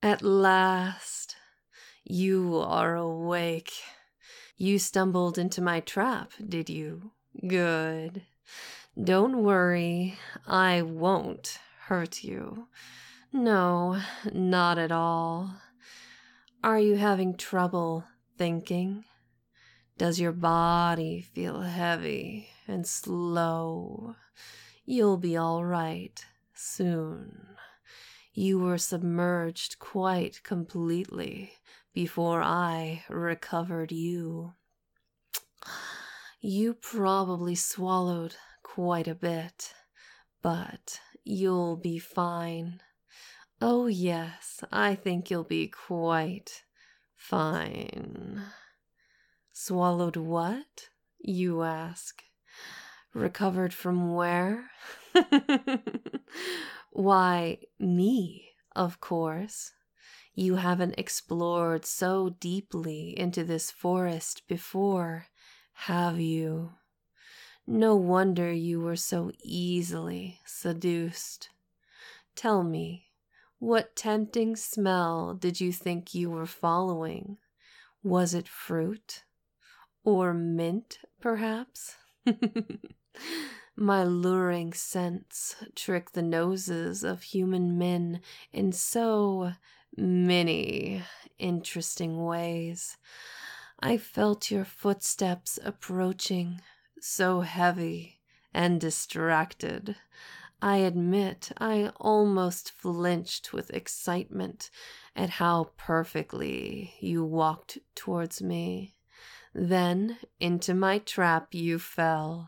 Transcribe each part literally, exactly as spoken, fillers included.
At last, you are awake. You stumbled into my trap, did you? Good. Don't worry, I won't hurt you. No, not at all. Are you having trouble thinking? Does your body feel heavy and slow? You'll be all right soon. You were submerged quite completely before I recovered you. You probably swallowed quite a bit, but you'll be fine. Oh yes, I think you'll be quite fine. Swallowed what? You ask. Recovered from where? Why, me, of course. You haven't explored so deeply into this forest before, have you? No wonder you were so easily seduced. Tell me, what tempting smell did you think you were following? Was it fruit? Or mint, perhaps? My luring scents trick the noses of human men in so many interesting ways. I felt your footsteps approaching, so heavy and distracted. I admit I almost flinched with excitement at how perfectly you walked towards me. Then into my trap you fell.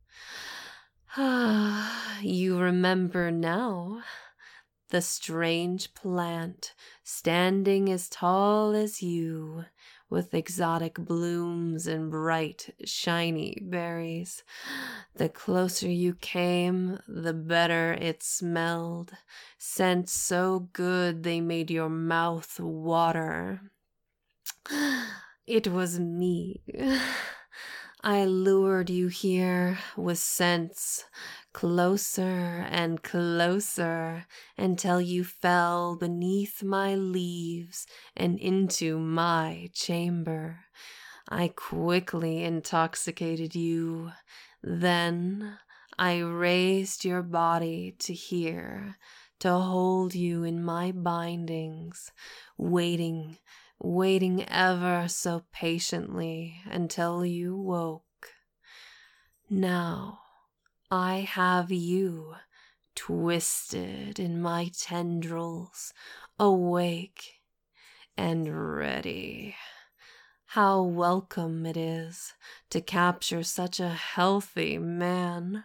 Ah, you remember now. The strange plant, standing as tall as you, with exotic blooms and bright, shiny berries. The closer you came, the better it smelled. Scents so good they made your mouth water. It was me. I lured you here with scents, closer and closer, until you fell beneath my leaves and into my chamber. I quickly intoxicated you. Then I raised your body to here, to hold you in my bindings, waiting waiting ever so patiently until you woke. Now I have you twisted in my tendrils, awake and ready. How welcome it is to capture such a healthy man.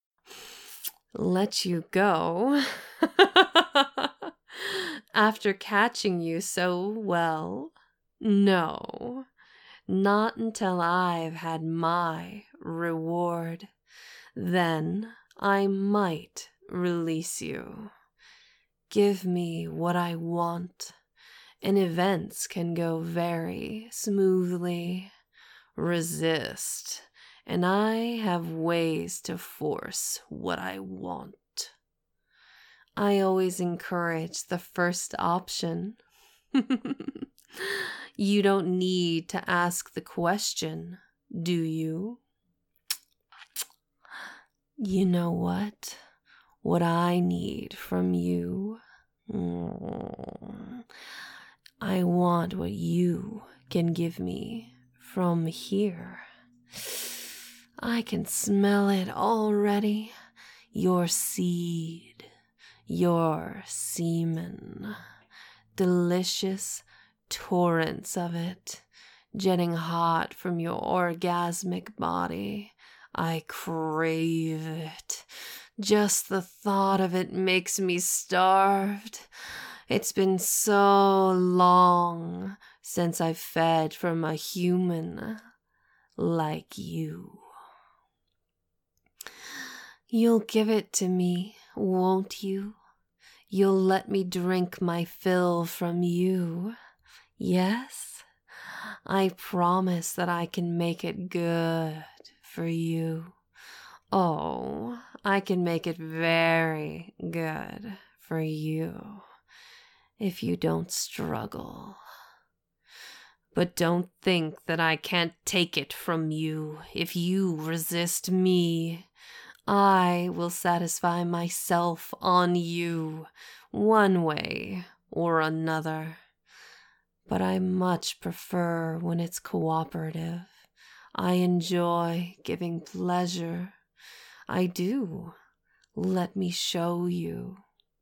Let you go. After catching you so well? No, not until I've had my reward. Then I might release you. Give me what I want, and events can go very smoothly. Resist, and I have ways to force what I want. I always encourage the first option. You don't need to ask the question, do you? You know what? What I need from you? Mm, I want what you can give me from here. I can smell it already. Your seed. Your semen, delicious torrents of it, jetting hot from your orgasmic body. I crave it. Just the thought of it makes me starved. It's been so long since I've fed from a human like you. You'll give it to me, won't you? You'll let me drink my fill from you. Yes? I promise that I can make it good for you. Oh, I can make it very good for you. if you don't struggle. But don't think that I can't take it from you if you resist me. I will satisfy myself on you, one way or another. But I much prefer when it's cooperative. I enjoy giving pleasure. I do. Let me show you.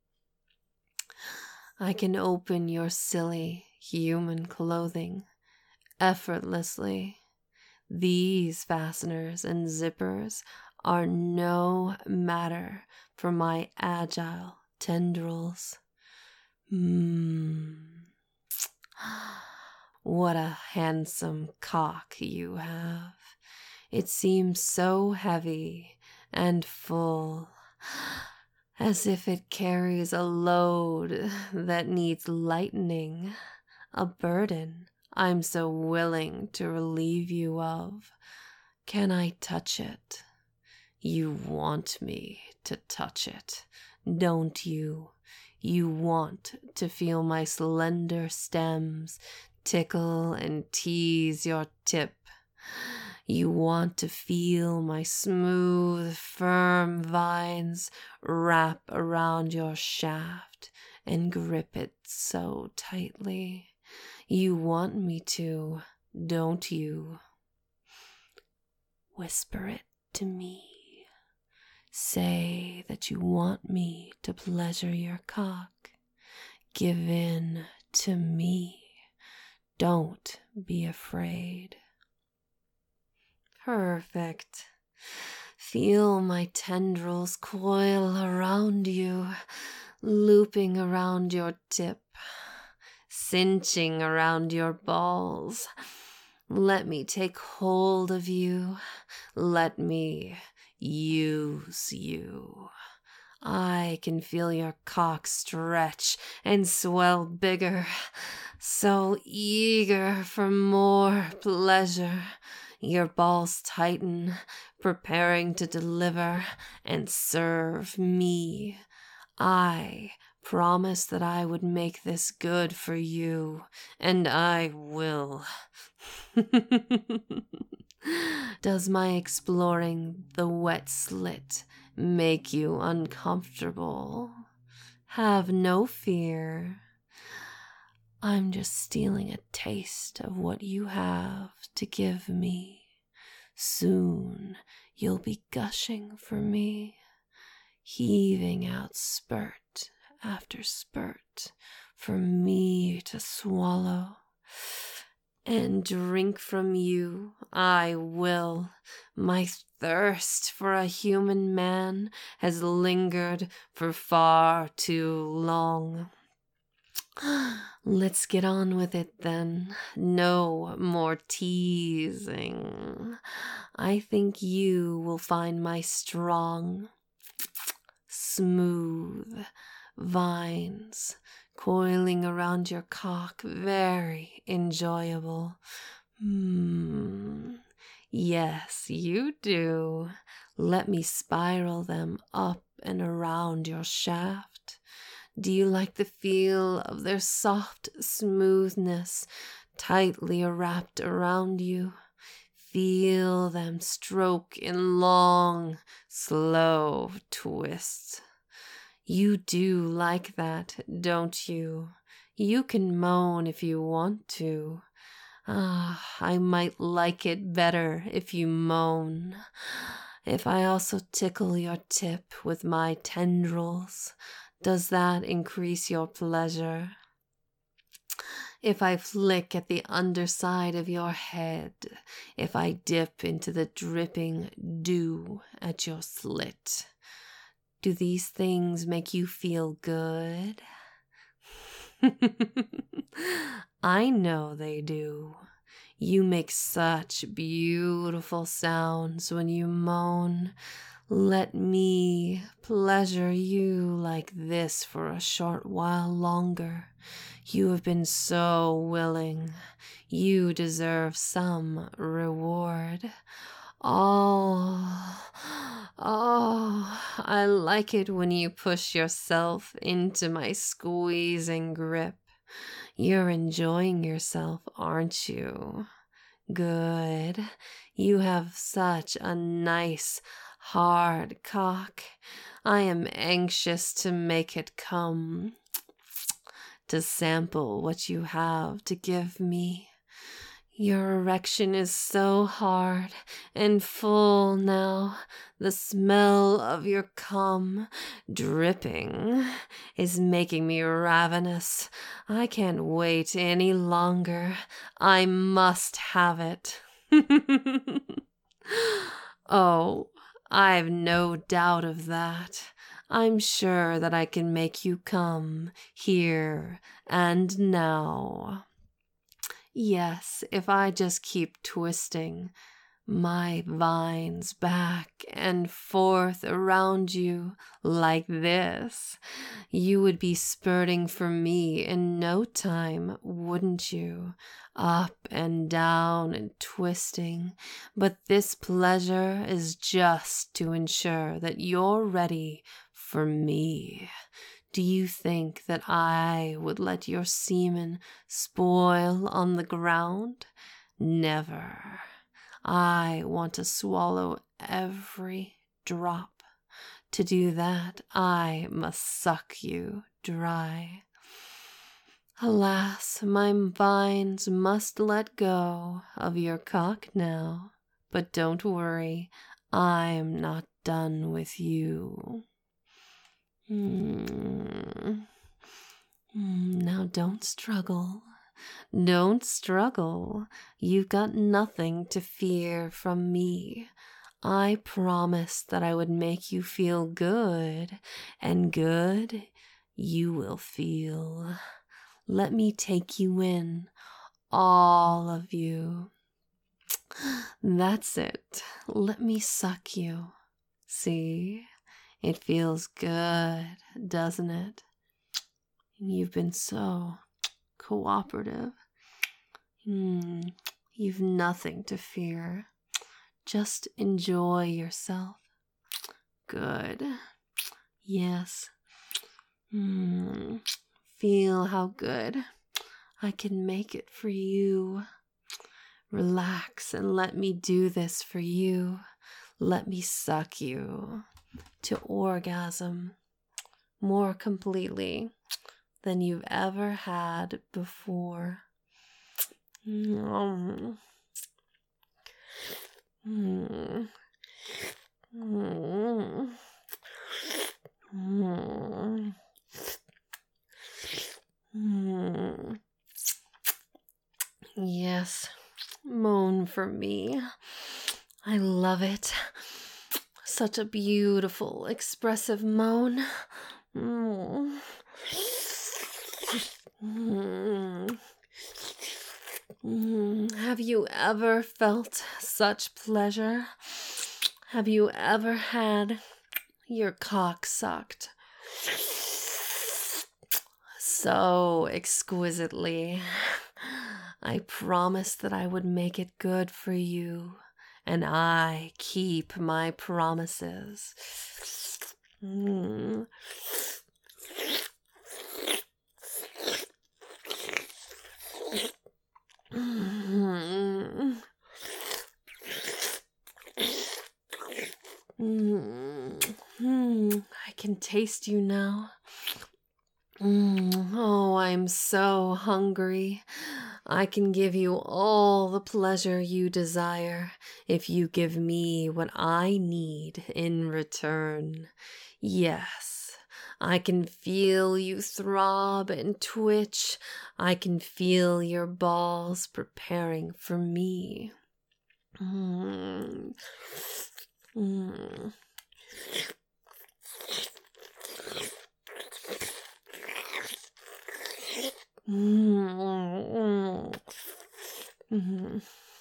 I can open your silly human clothing effortlessly. These fasteners and zippers are no matter for my agile tendrils. Mmm. What a handsome cock you have. It seems so heavy and full, as if it carries a load that needs lightening, a burden I'm so willing to relieve you of. Can I touch it? You want me to touch it, don't you? You want to feel my slender stems tickle and tease your tip. You want to feel my smooth, firm vines wrap around your shaft and grip it so tightly. You want me to, don't you? Whisper it to me. Say that you want me to pleasure your cock. Give in to me. Don't be afraid. Perfect. Feel my tendrils coil around you, looping around your tip, cinching around your balls. Let me take hold of you. Let me use you. I can feel your cock stretch and swell bigger, so eager for more pleasure. Your balls tighten, preparing to deliver and serve me. I promised that I would make this good for you, and I will. Does my exploring the wet slit make you uncomfortable? Have no fear. I'm just stealing a taste of what you have to give me. Soon you'll be gushing for me, heaving out spurt after spurt for me to swallow. And drink from you I will. My thirst for a human man has lingered for far too long. Let's get on with it then. No more teasing. I think you will find my strong, smooth vines coiling around your cock very enjoyable. Hmm. Yes, you do. Let me spiral them up and around your shaft. Do you like the feel of their soft smoothness tightly wrapped around you? Feel them stroke in long, slow twists. You do like that, don't you? You can moan if you want to. Ah, I might like it better if you moan. If I also tickle your tip with my tendrils, does that increase your pleasure? If I flick at the underside of your head, if I dip into the dripping dew at your slit, do these things make you feel good? I know they do. You make such beautiful sounds when you moan. Let me pleasure you like this for a short while longer. You have been so willing. You deserve some reward. Oh, oh, I like it when you push yourself into my squeezing grip. You're enjoying yourself, aren't you? Good. You have such a nice, hard cock. I am anxious to make it come, to sample what you have to give me. Your erection is so hard and full now. The smell of your cum dripping is making me ravenous. I can't wait any longer. I must have it. Oh, I've no doubt of that. I'm sure that I can make you come here and now. Yes, if I just keep twisting my vines back and forth around you like this, you would be spurting for me in no time, wouldn't you? Up and down and twisting. But this pleasure is just to ensure that you're ready for me. Do you think that I would let your semen spoil on the ground? Never. I want to swallow every drop. To do that, I must suck you dry. Alas, my vines must let go of your cock now. But don't worry, I'm not done with you. Mm. Now don't struggle. Don't struggle. You've got nothing to fear from me. I promised that I would make you feel good, and good you will feel. Let me take you in, all of you. That's it. Let me suck you. See? It feels good, doesn't it? You've been so cooperative. Mm, you've nothing to fear. Just enjoy yourself. Good. Yes. Mm, feel how good I can make it for you. Relax and let me do this for you. Let me suck you to orgasm more completely than you've ever had before. Mm. Mm. Mm. Mm. Mm. Yes, moan for me. I love it. Such a beautiful, expressive moan. Mm. Mm. Mm. Have you ever felt such pleasure? Have you ever had your cock sucked so exquisitely? I promised that I would make it good for you, and I keep my promises. Mm. Mm. Mm. Mm. I can taste you now. Mm. Oh, I'm so hungry. I can give you all the pleasure you desire if you give me what I need in return. Yes, I can feel you throb and twitch. I can feel your balls preparing for me. Mm. Mm. Mm. Mm.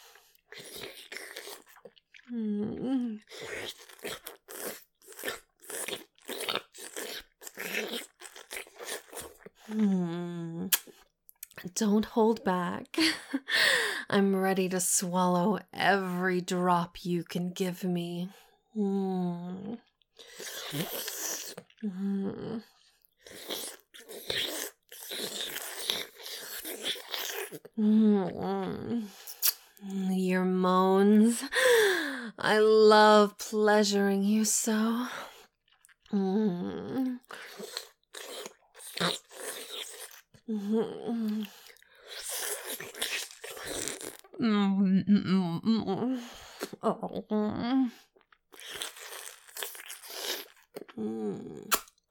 Mm. Mm. Don't hold back. I'm ready to swallow every drop you can give me. Mm. Mm. Mm. Your moans. I love pleasuring you so. Mm. Mm. Mm. Oh. Mm.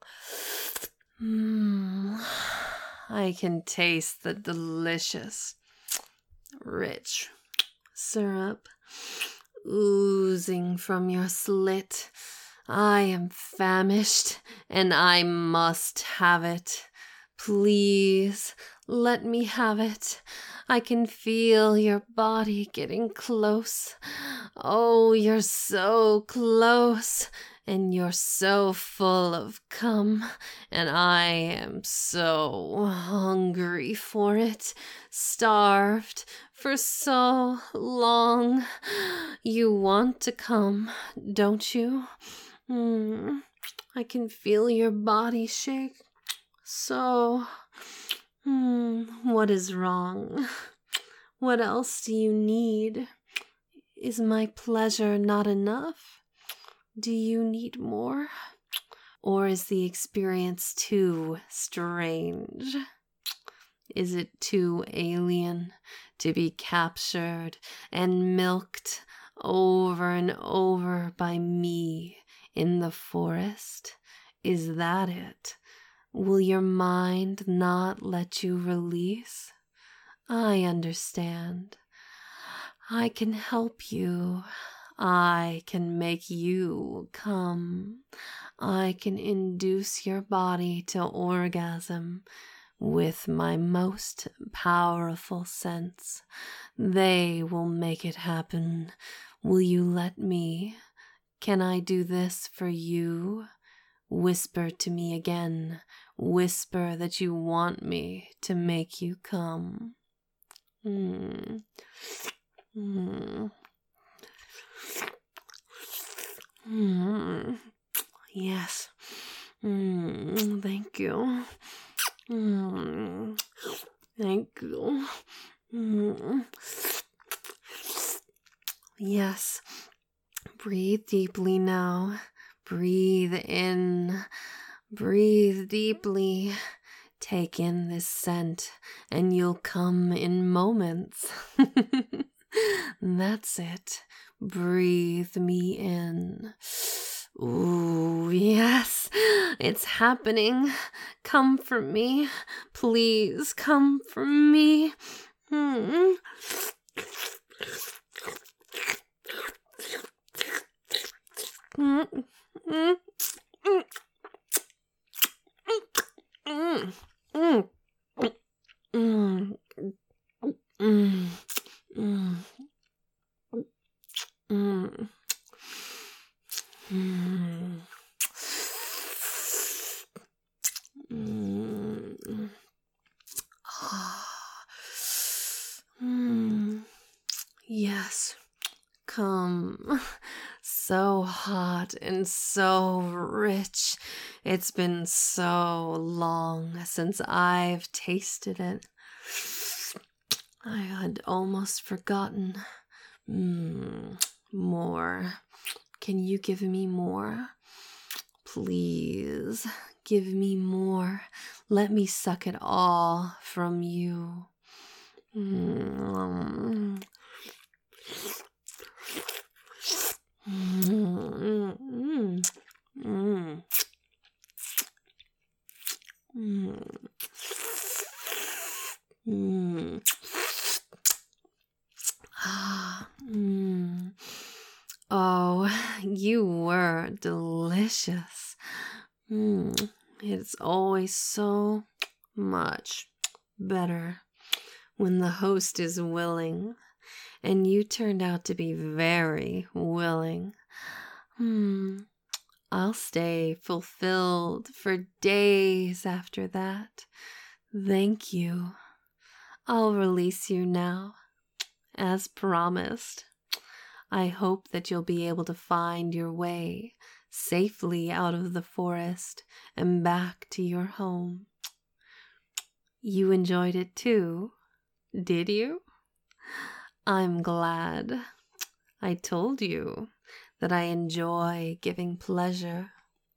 Mm. I can taste the delicious, rich syrup oozing from your slit. I am famished, and I must have it. Please, let me have it. I can feel your body getting close. Oh, you're so close, and you're so full of cum, and I am so hungry for it, starved for so long. You want to come, don't you? Mm, I can feel your body shake. So, mm, what is wrong? What else do you need? Is my pleasure not enough? Do you need more? Or is the experience too strange? Is it too alien to be captured and milked over and over by me in the forest? Is that it? Will your mind not let you release? I understand. I can help you. I can make you come. I can induce your body to orgasm with my most powerful scents. They will make it happen. Will you let me? Can I do this for you? Whisper to me again. Whisper that you want me to make you come. Mm. Mm. Mm. Yes. Mm. Thank you. Mm. Thank you. Mm. Yes. Breathe deeply now. Breathe in. Breathe deeply. Take in this scent, and you'll come in moments. That's it. Breathe me in. Ooh, yes, it's happening. Come for me. Please come for me. Mm. Mm. Mm. Mm. Mm. Mm. Mm. Mm. Mm. Mm. Mm. Mm. Ah. Mm. Yes. Come. So hot and so rich. It's been so long since I've tasted it. I had almost forgotten. Mm, more. Can you give me more? Please, give me more. Let me suck it all from you. Mm. Mm. Mm. Mm. Mm. Mm. Ah. Mm. Oh, you were delicious. Mm. It's always so much better when the host is willing, and you turned out to be very willing. Hmm. I'll stay fulfilled for days after that. Thank you. I'll release you now, as promised. I hope that you'll be able to find your way safely out of the forest and back to your home. You enjoyed it too, did you? I'm glad. I told you that I enjoy giving pleasure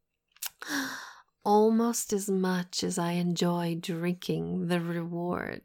almost as much as I enjoy drinking the reward.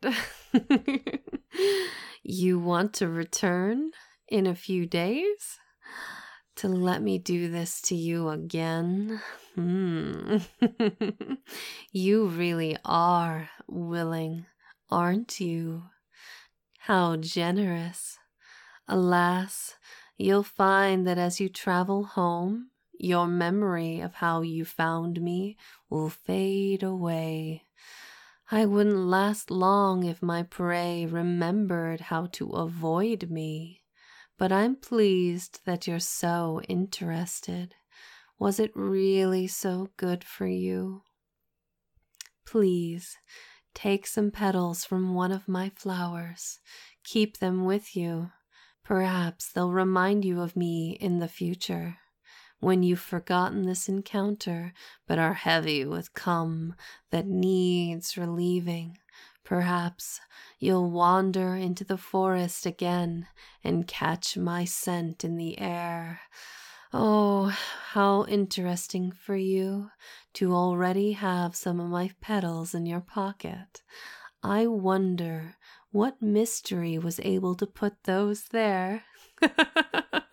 You want to return in a few days to let me do this to you again? Hmm. You really are willing, aren't you? How generous. Alas, you'll find that as you travel home, your memory of how you found me will fade away. I wouldn't last long if my prey remembered how to avoid me. But I'm pleased that you're so interested. Was it really so good for you? Please, take some petals from one of my flowers. Keep them with you. Perhaps they'll remind you of me in the future, when you've forgotten this encounter, but are heavy with cum that needs relieving. Perhaps you'll wander into the forest again and catch my scent in the air. Oh, how interesting for you to already have some of my petals in your pocket. I wonder what mystery was able to put those there.